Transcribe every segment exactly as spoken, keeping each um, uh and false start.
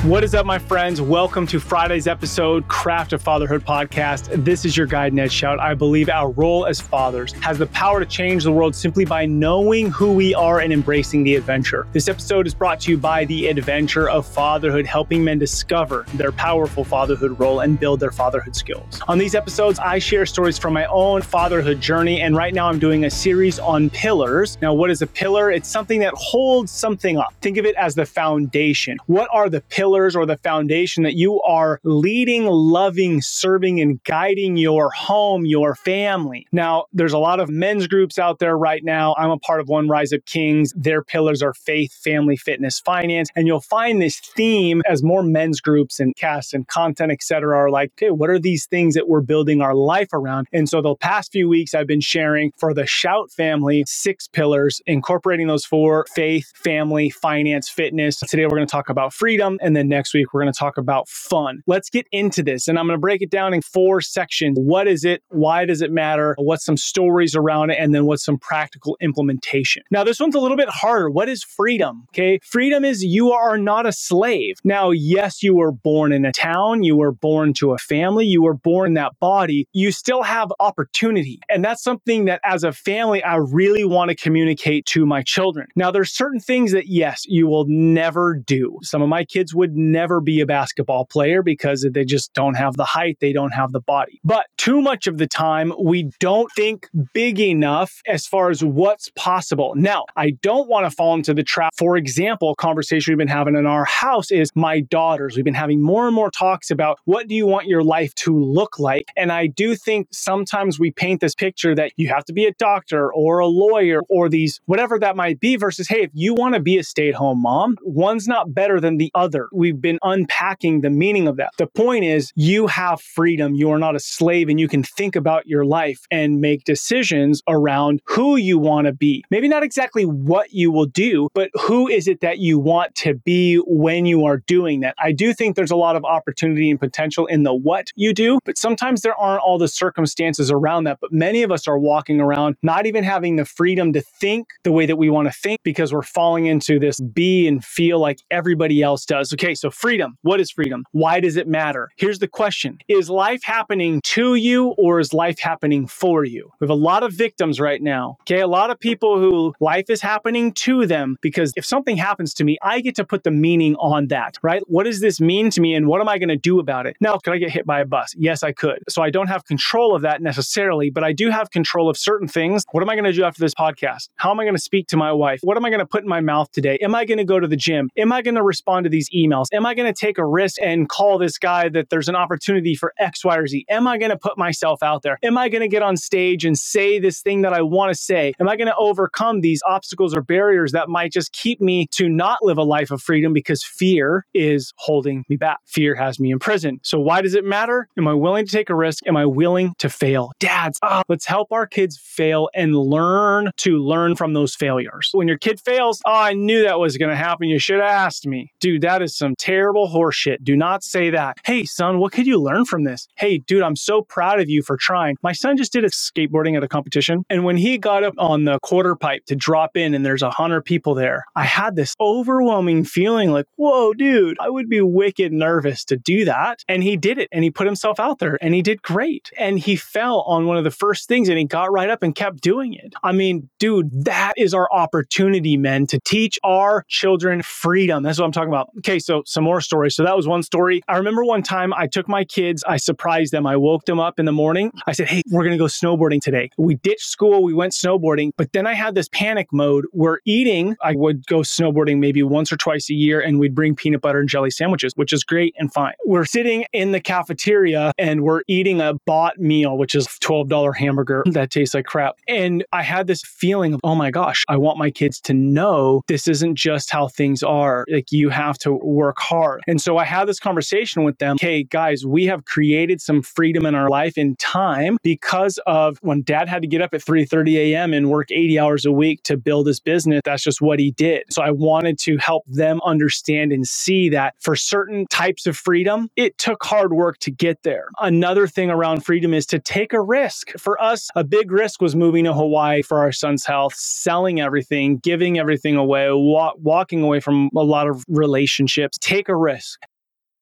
What is up, my friends? Welcome to Friday's episode, Craft of Fatherhood podcast. This is your guide, Ned Shout. I believe our role as fathers has the power to change the world simply by knowing who we are and embracing the adventure. This episode is brought to you by the adventure of fatherhood, helping men discover their powerful fatherhood role and build their fatherhood skills. On these episodes, I share stories from my own fatherhood journey, and right now I'm doing a series on pillars. Now, what is a pillar? It's something that holds something up. Think of it as the foundation. What are the pillars or the foundation that you are leading, loving, serving, and guiding your home, your family? Now, there's a lot of men's groups out there right now. I'm a part of one, Rise Up Kings. Their pillars are faith, family, fitness, finance. And you'll find this theme as more men's groups and casts and content, et cetera, are like, okay, what are these things that we're building our life around? And so the past few weeks, I've been sharing for the Shout family, six pillars, incorporating those four: faith, family, finance, fitness. Today, we're going to talk about freedom. And then next week, we're going to talk about fun. Let's get into this. And I'm going to break it down in four sections. What is it? Why does it matter? What's some stories around it? And then what's some practical implementation? Now, this one's a little bit harder. What is freedom? Okay. Freedom is you are not a slave. Now, yes, you were born in a town. You were born to a family. You were born in that body. You still have opportunity. And that's something that as a family, I really want to communicate to my children. Now, there's certain things that, yes, you will never do. Some of my kids would never be a basketball player because they just don't have the height, they don't have the body. But too much of the time, we don't think big enough as far as what's possible. Now, I don't want to fall into the trap. For example, a conversation we've been having in our house is my daughters. We've been having more and more talks about what do you want your life to look like? And I do think sometimes we paint this picture that you have to be a doctor or a lawyer or these, whatever that might be, versus, hey, if you want to be a stay-at-home mom, one's not better than the other. We've been unpacking the meaning of that. The point is you have freedom. You are not a slave, and you can think about your life and make decisions around who you want to be. Maybe not exactly what you will do, but who is it that you want to be when you are doing that? I do think there's a lot of opportunity and potential in the what you do, but sometimes there aren't all the circumstances around that. But many of us are walking around not even having the freedom to think the way that we want to think because we're falling into this be and feel like everybody else does. Okay, so freedom. What is freedom? Why does it matter? Here's the question. Is life happening to you or is life happening for you? We have a lot of victims right now. Okay, a lot of people who life is happening to them because if something happens to me, I get to put the meaning on that, right? What does this mean to me and what am I going to do about it? Now, could I get hit by a bus? Yes, I could. So I don't have control of that necessarily, but I do have control of certain things. What am I going to do after this podcast? How am I going to speak to my wife? What am I going to put in my mouth today? Am I going to go to the gym? Am I going to respond to these emails? Am I going to take a risk and call this guy that there's an opportunity for X, Y, or Z? Am I going to put myself out there? Am I going to get on stage and say this thing that I want to say? Am I going to overcome these obstacles or barriers that might just keep me to not live a life of freedom because fear is holding me back? Fear has me in prison. So why does it matter? Am I willing to take a risk? Am I willing to fail? Dads, oh, let's help our kids fail and learn to learn from those failures. When your kid fails, oh, I knew that was going to happen. You should have asked me. Dude, that is some terrible horseshit. Do not say that. Hey, son, what could you learn from this? Hey, dude, I'm so proud of you for trying. My son just did a skateboarding at a competition. And when he got up on the quarter pipe to drop in and there's a hundred people there, I had this overwhelming feeling like, whoa, dude, I would be wicked nervous to do that. And he did it and he put himself out there and he did great. And he fell on one of the first things and he got right up and kept doing it. I mean, dude, that is our opportunity, men, to teach our children freedom. That's what I'm talking about. Okay, so some more stories. So that was one story. I remember one time I took my kids, I surprised them. I woke them up in the morning. I said, hey, we're going to go snowboarding today. We ditched school. We went snowboarding. But then I had this panic mode. We're eating. I would go snowboarding maybe once or twice a year and we'd bring peanut butter and jelly sandwiches, which is great and fine. We're sitting in the cafeteria and we're eating a bought meal, which is twelve dollars hamburger that tastes like crap. And I had this feeling of, oh my gosh, I want my kids to know this isn't just how things are. Like you have to work hard. And so I had this conversation with them. Hey, guys, we have created some freedom in our life in time because of when dad had to get up at three thirty a.m. and work eighty hours a week to build his business. That's just what he did. So I wanted to help them understand and see that for certain types of freedom, it took hard work to get there. Another thing around freedom is to take a risk. For us, a big risk was moving to Hawaii for our son's health, selling everything, giving everything away, wa- walking away from a lot of relationships. Take a risk.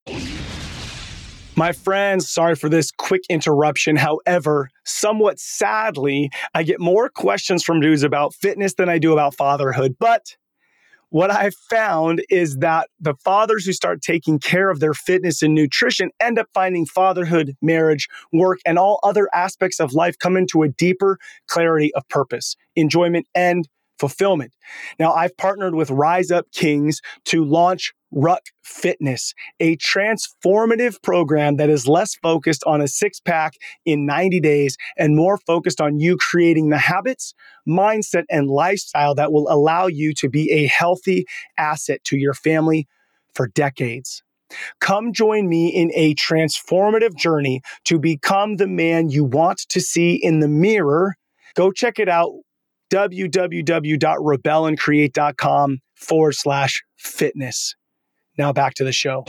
My friends, sorry for this quick interruption. However, somewhat sadly, I get more questions from dudes about fitness than I do about fatherhood. But what I've found is that the fathers who start taking care of their fitness and nutrition end up finding fatherhood, marriage, work, and all other aspects of life come into a deeper clarity of purpose, enjoyment, and fulfillment. Now, I've partnered with Rise Up Kings to launch Ruck Fitness, a transformative program that is less focused on a six-pack in ninety days and more focused on you creating the habits, mindset, and lifestyle that will allow you to be a healthy asset to your family for decades. Come join me in a transformative journey to become the man you want to see in the mirror. Go check it out. www.rebellandcreate.com forward slash fitness. Now back to the show.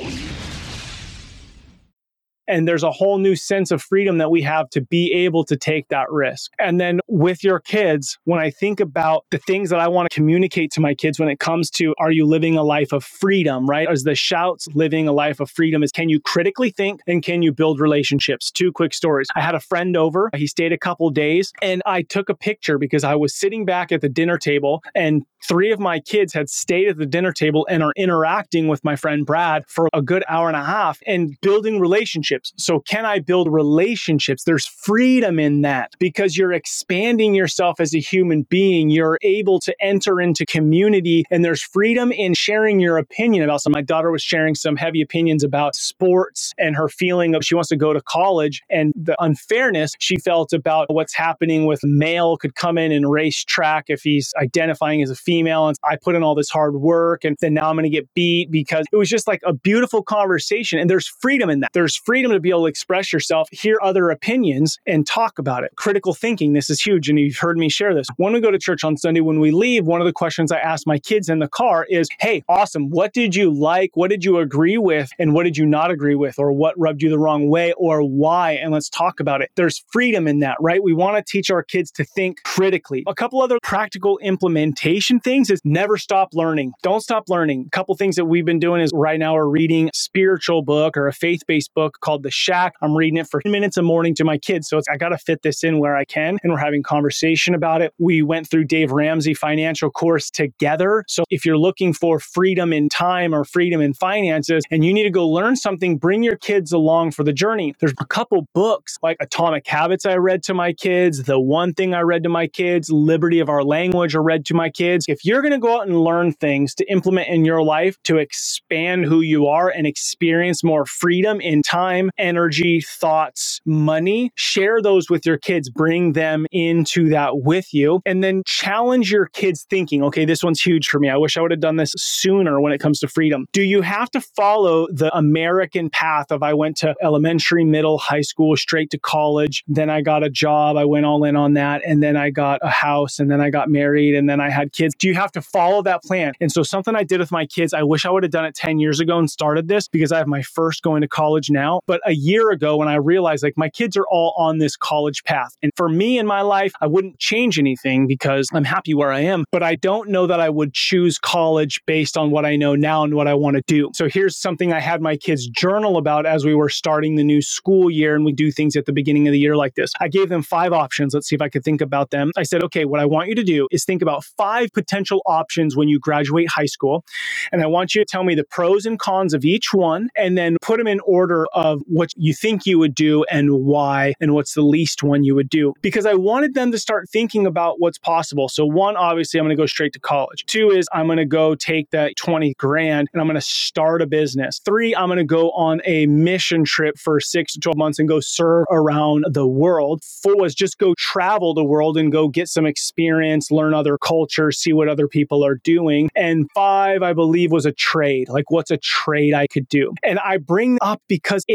And there's a whole new sense of freedom that we have to be able to take that risk. And then with your kids, when I think about the things that I want to communicate to my kids when it comes to, are you living a life of freedom, right? As the shouts, living a life of freedom is, can you critically think and can you build relationships? Two quick stories. I had a friend over, he stayed a couple days and I took a picture because I was sitting back at the dinner table and three of my kids had stayed at the dinner table and are interacting with my friend Brad for a good hour and a half and building relationships. So can I build relationships? There's freedom in that because you're expanding yourself as a human being. You're able to enter into community and there's freedom in sharing your opinion about something. My daughter was sharing some heavy opinions about sports and her feeling of she wants to go to college and the unfairness she felt about what's happening with male could come in and race track if he's identifying as a female. And I put in all this hard work and then now I'm going to get beat because it was just like a beautiful conversation. And there's freedom in that. There's freedom to be able to express yourself, hear other opinions, and talk about it. Critical thinking, this is huge, and you've heard me share this. When we go to church on Sunday, when we leave, one of the questions I ask my kids in the car is, hey, awesome, what did you like? What did you agree with? And what did you not agree with? Or what rubbed you the wrong way? Or why? And let's talk about it. There's freedom in that, right? We want to teach our kids to think critically. A couple other practical implementation things is never stop learning. Don't stop learning. A couple things that we've been doing is right now we're reading a spiritual book or a faith-based book called The Shack. I'm reading it for minutes a morning to my kids. So it's, I got to fit this in where I can. And we're having conversation about it. We went through Dave Ramsey financial course together. So if you're looking for freedom in time or freedom in finances and you need to go learn something, bring your kids along for the journey. There's a couple books like Atomic Habits I read to my kids. The One Thing I read to my kids, Liberty of Our Language I read to my kids. If you're going to go out and learn things to implement in your life to expand who you are and experience more freedom in time, energy, thoughts, money, share those with your kids, bring them into that with you, and then challenge your kids' thinking. Okay, this one's huge for me. I wish I would have done this sooner when it comes to freedom. Do you have to follow the American path of I went to elementary, middle, high school, straight to college, then I got a job, I went all in on that, and then I got a house, and then I got married, and then I had kids? Do you have to follow that plan? And so something I did with my kids, I wish I would have done it ten years ago and started this because I have my first going to college now. But a year ago when I realized like my kids are all on this college path. And for me in my life, I wouldn't change anything because I'm happy where I am, but I don't know that I would choose college based on what I know now and what I want to do. So here's something I had my kids journal about as we were starting the new school year, and we do things at the beginning of the year like this. I gave them five options. Let's see if I could think about them. I said, okay, what I want you to do is think about five potential options when you graduate high school. And I want you to tell me the pros and cons of each one, and then put them in order of what you think you would do and why, and what's the least one you would do. Because I wanted them to start thinking about what's possible. So one, obviously, I'm going to go straight to college. Two is I'm going to go take that twenty grand and I'm going to start a business. Three, I'm going to go on a mission trip for six to twelve months and go serve around the world. Four was just go travel the world and go get some experience, learn other cultures, see what other people are doing. And five, I believe, was a trade. Like, what's a trade I could do? And I bring up because it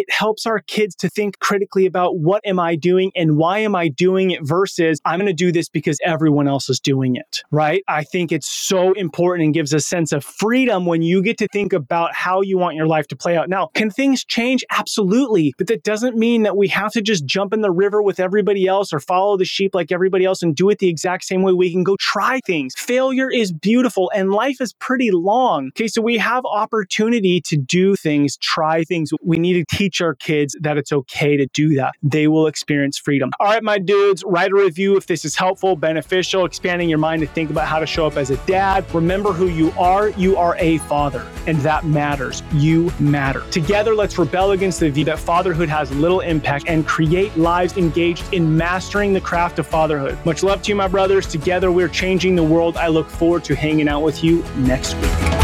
it helps our kids to think critically about what am I doing and why am I doing it versus I'm going to do this because everyone else is doing it, right? I think it's so important and gives a sense of freedom when you get to think about how you want your life to play out. Now, can things change? Absolutely. But that doesn't mean that we have to just jump in the river with everybody else or follow the sheep like everybody else and do it the exact same way. We can go try things. Failure is beautiful and life is pretty long. Okay, so we have opportunity to do things, try things. We need to teach our kids that it's okay to do that. They will experience freedom. All right, my dudes, write a review if this is helpful, beneficial, expanding your mind to think about how to show up as a dad. Remember who you are. You are a father, and that matters. You matter. Together, let's rebel against the view that fatherhood has little impact and create lives engaged in mastering the craft of fatherhood. Much love to you, my brothers. Together, we're changing the world. I look forward to hanging out with you next week.